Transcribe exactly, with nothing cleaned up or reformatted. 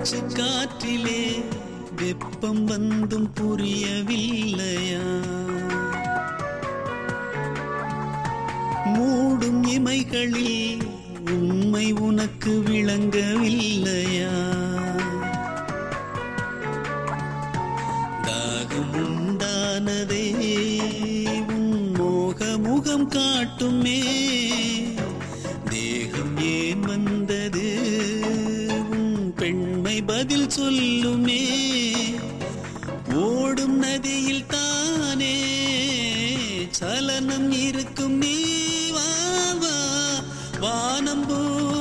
மூச்சு காற்றிலே வெப்பம் வந்தும் புரியவில்லையா? மூடும் இமைகளில் உண்மை உனக்கு விளங்கவில்லையா? தாகம் உண்டானதே உன் மோக முகம் காட்டுமே. தேகம் ஏன் வந்தது உன் பெண்மை பதில் சொல்லுமே. ஓடும் நதியில் தானே சலனம் இருக்கும். நீ வா வா வானம் பூ